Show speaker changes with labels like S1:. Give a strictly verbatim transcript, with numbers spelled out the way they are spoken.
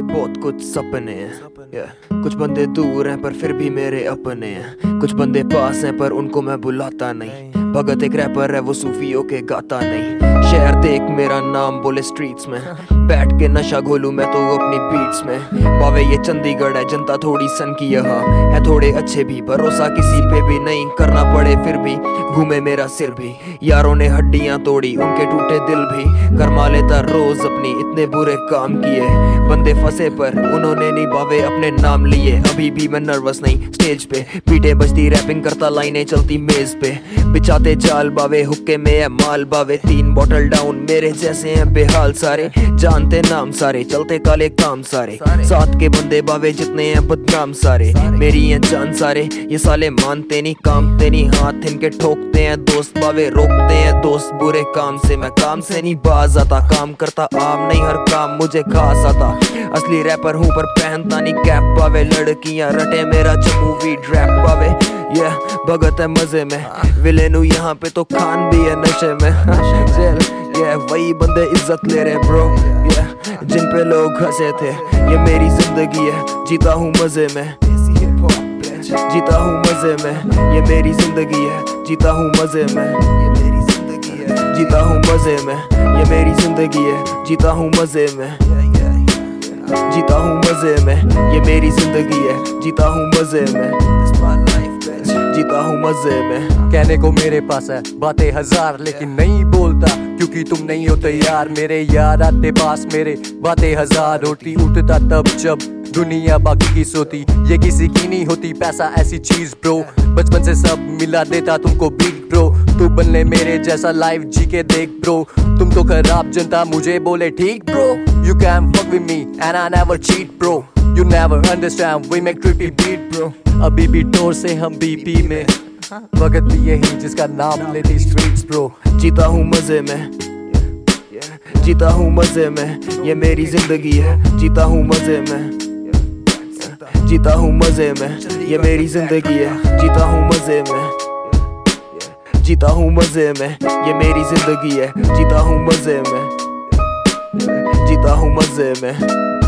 S1: बहुत कुछ सपने हैं, yeah. कुछ बंदे दूर हैं पर फिर भी मेरे अपने हैं। कुछ बंदे पास हैं पर उनको मैं बुलाता नहीं। भगत एक रैपर है वो सूफियों के गाता नहीं। शहर देख मेरा नाम बोले स्ट्रीट्स में, बैठ के नशा घोलूं मैं तो अपनी बीट्स में। बावे ये चंडीगढ़ है, जनता थोड़ी सन की यहाँ है, थोड़े अच्छे भी, भरोसा किसी पे भी नहीं करना पड़े फिर भी घूमे मेरा सिर भी। यारों ने हड्डियां तोड़ी उनके टूटे दिल भी, गरमा लेता रोज अपनी इतने बुरे काम किए। बंदे फंसे पर उन्होंने नहीं बावे अपने नाम लिए। अभी भी मैं नर्वस नहीं स्टेज पे, पीटे बजती रैपिंग करता लाइनें चलती मेज पे। बिछाते जाल बावे हुक्के में है माल बावे, तीन बॉटल डाउन मेरे जैसे हैं बेहाल सारे। जानते नाम सारे, चलते काले काम सारे, साथ के बंदे बावे जितने हैं बदनाम सारे। मेरी है जान सारे, ये साले मानते नहीं कामते नहीं, हाथ इनके ठोकते हैं दोस्त बावे, रोकते हैं दोस्त बुरे काम से। मैं काम से नहीं बाज आता, काम करता आम नहीं हर काम मुझे खास आता। असली रैपर हूँ पर पहनता नहीं कैप बावे, लड़कियां रटे मेरा जमूवी ड्रैप बावे। ये yeah, भगत है मजे में, विलेन हूँ यहाँ पे तो खान भी है नशे में। जेल ये yeah, वही बंदे इज्जत ले रहे ब्रो, ये yeah, जिन पे लोग हंसे थे। ये मेरी जिंदगी है, जीता हूँ मजे में, जीता हूँ मजे में। ये मेरी जिंदगी है, जीता हूँ मजे में, ये मेरी जिंदगी है, जीता हूँ मजे में। ये मेरी जिंदगी है, जीता हूँ मजे में, जीता हूँ मजे में। ये मेरी जिंदगी है, जीता हूँ मजे में, जीता हूँ मजे में।
S2: कहने को मेरे पास है बातें हजार, लेकिन नहीं बोलता क्योंकि तुम नहीं हो तैयार। मेरे यार आते पास मेरे बातें हजार होती, उठता तब जब दुनिया बाकी की सोती। ये किसी की नहीं होती पैसा ऐसी चीज ब्रो, बचपन से सब मिला देता तुमको बीट ब्रो। तू बनने मेरे जैसा लाइफ जी के देख ब्रो, तुम तो खराब जनता मुझे बोले ठीक bro. You can fuck with me and I never cheat bro, you never understand we make trippy beat bro। अभी भी टोर से हम बीपी में, वक्त भी यही जिसका नाम लेती स्ट्रीट्स ब्रो।
S1: जीता हूँ मजे में, जीता हूँ मजे में। ये मेरी जिंदगी है, जीता हूँ मजे में, जीता हूँ मजे में। ये मेरी जिंदगी है, जीता हूँ मजे में, जीता हूँ मजे में। ये मेरी जिंदगी है, जीता हूँ मजे में, जीता हूँ मजे में।